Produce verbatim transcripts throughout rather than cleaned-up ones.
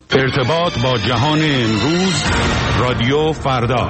ارتباط با جهان امروز، رادیو فردا.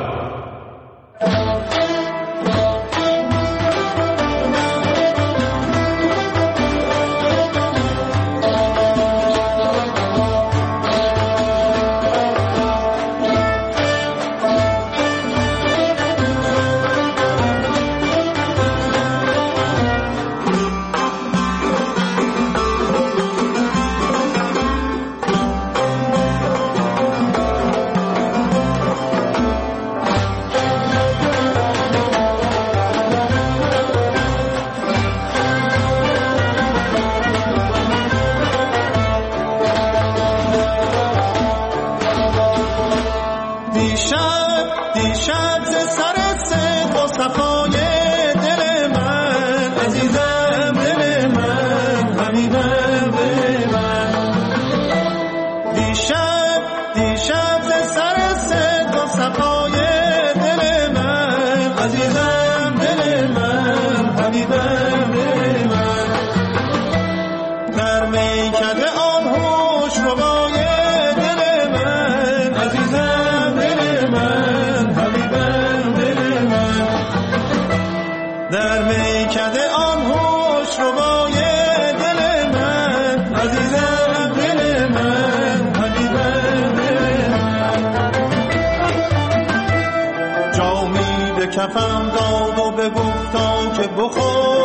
کفم داد و بگفتا که بخور،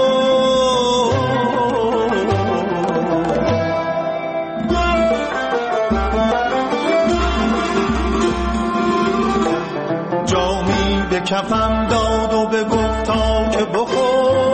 جامی به کفم داد و بگفتا که بخور،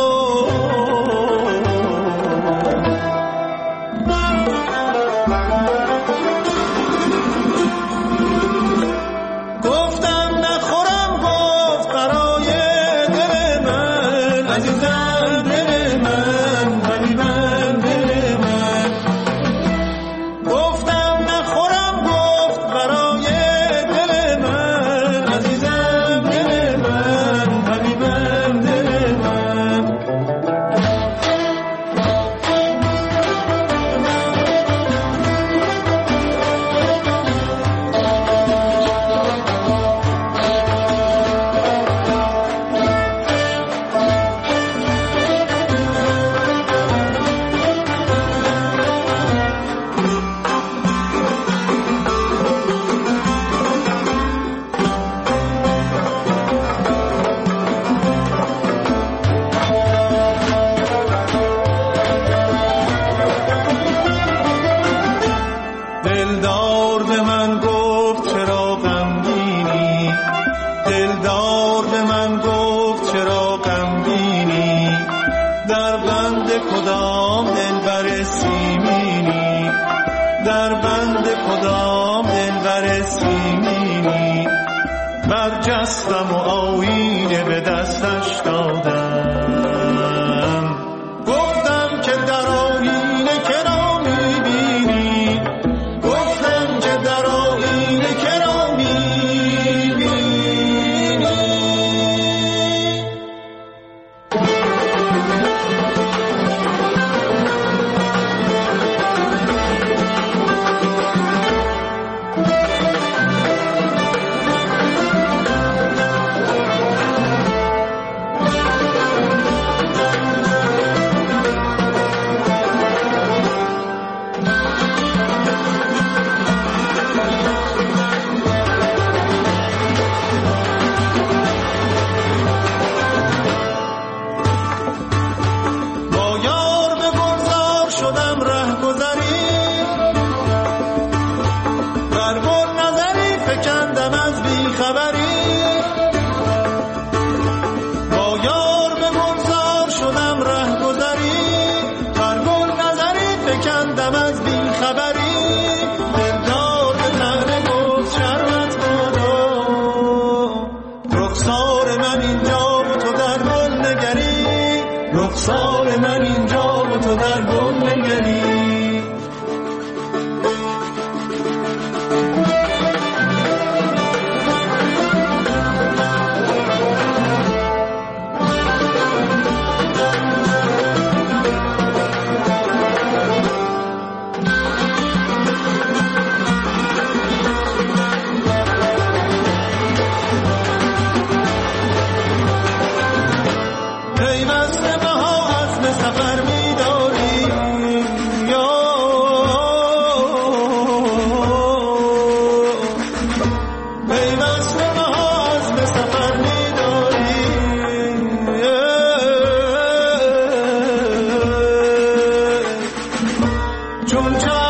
برجستم و آینه به دستش دادم، گفتم که در آینه که را میبینی، گفتم که در آینه که را میبینی.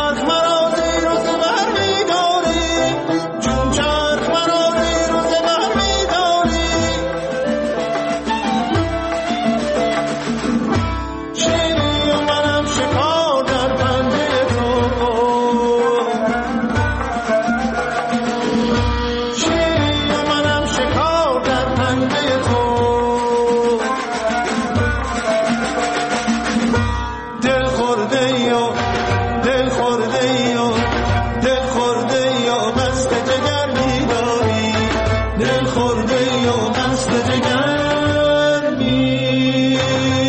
چرخ مرا زیر و زبر می‌داری، چون چرخ مرا زیر و زبر می‌داری. شیری و منم شکار در پنجه تو، شیری و منم شکار در پنجه تو. دل خورده یا دل خورده یا دل خورده یا قصد جگر می‌داری، دل خورده یا قصد جگر می‌داری.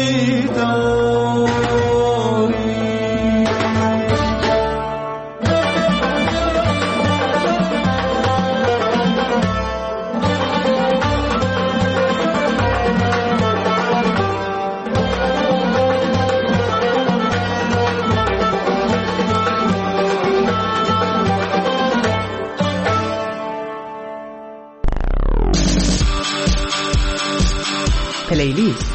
پلیلیست.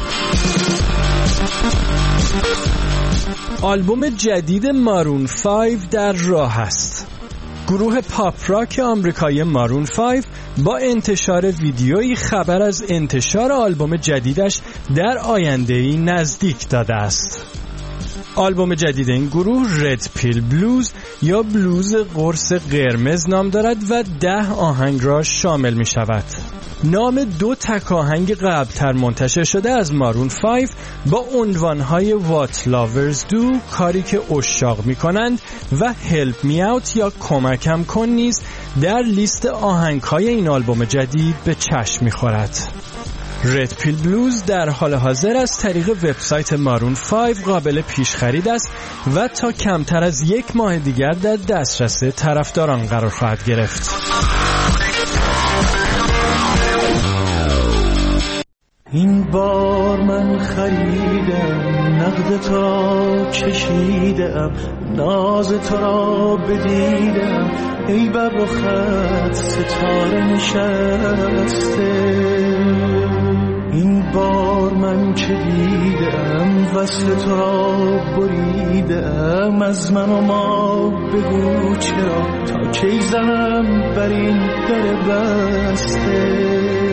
آلبوم جدید مارون فایو در راه است. گروه پاپ راک آمریکایی مارون فایو با انتشار ویدیویی خبر از انتشار آلبوم جدیدش در آینده‌ای نزدیک داده است. آلبوم جدید این گروه رد پیل بلوز یا بلوز قرص قرمز نام دارد و ده آهنگ را شامل می شود. نام دو تک آهنگ قبلتر منتشر شده از مارون فایو با عنوانهای What Lovers Do کاری که عشاق می کنند و Help Me Out یا کمکم کن نیز در لیست آهنگهای این آلبوم جدید به چشم می خورد. رد پیل بلوز در حال حاضر از طریق وبسایت مارون فایو قابل پیش خرید است و تا کمتر از یک ماه دیگر در دسترس طرفداران قرار خواهد گرفت. این بار من خریدم، نقد تو را چشیدم، ناز تو را بدیدم، ای بر رخت ستاره نشسته. این بار من که دیدم وصل تو را بریدم، از من و ما بگو چرا تا کی زنم بر این در بسته.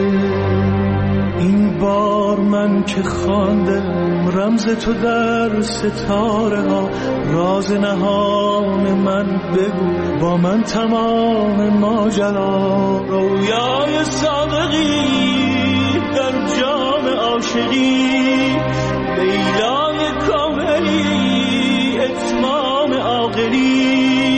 این بار من که خواندم رمز تو در ستاره ها، راز نهان من بگو با من تمام ماجرا. رویای صادقی در جام عاشقی، لیلای کاملی اتمام عاقلی.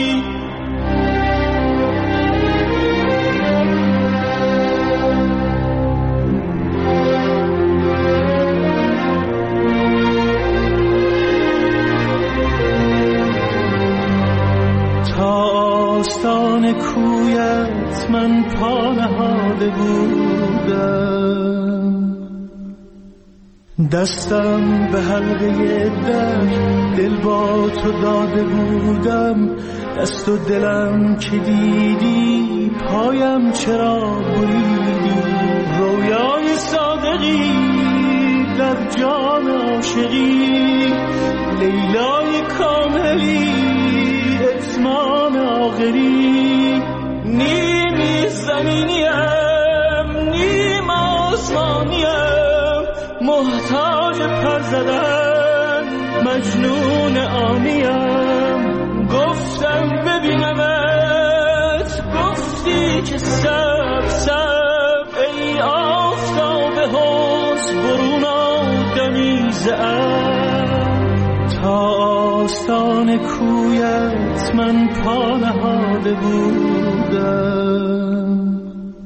آستان کویت من پا نهاده بودم، دستم به حلقه در دل با تو داده بودم. دست و دلم که دیدی پایم چرا بریدی. رویای صادقی در جام عاشقی، لیلای کاملی اتمام آخری. نیمی زمینیم نیم آسمانیم، محتاج پر زدن مجنون آمیم. گفتم ببینمت، گفتی که سب سب، ای آفتاب حسن برون آدمی زعب. تا آستان کویت من پا نهاده بودم،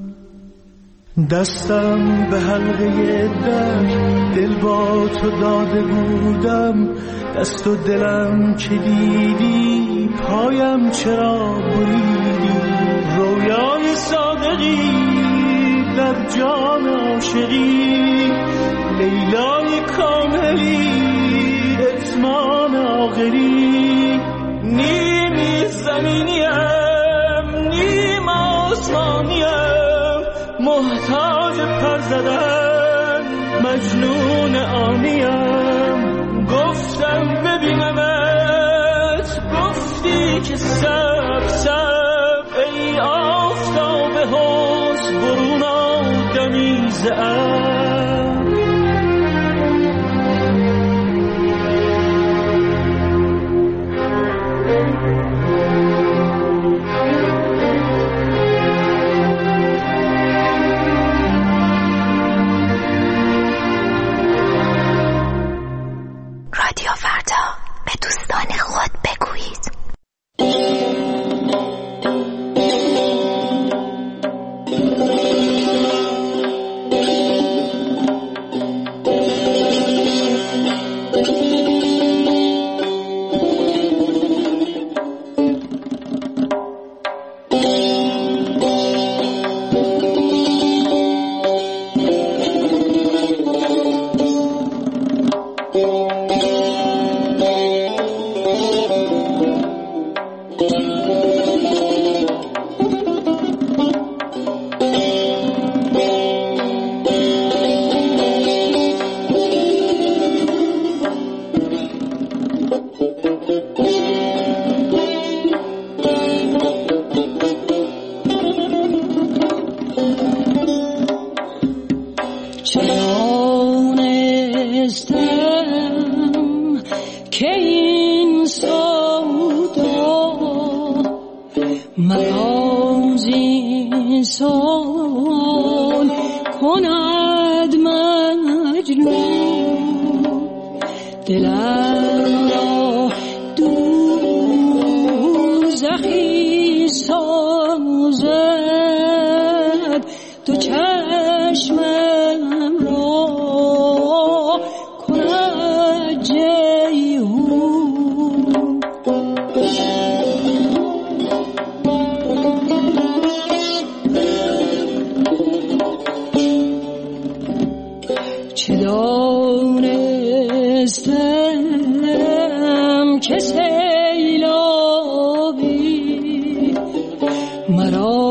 دستم به حلقه در دل با تو داده بودم. دست و دلم که دیدی پایم چرا بریدی. رویای صادقی در جام عاشقی، لیلای کاملی اتمام آخری. نیمی زمینیم نیم آسمانیم، محتاج پر زدن مجنون آمیم. گفتم ببینمت، گفتی که سب سب ای آفتاب حسن برون آدمی ز رادیو فردا، به دوستان خود بگویید. که سیلابی مرا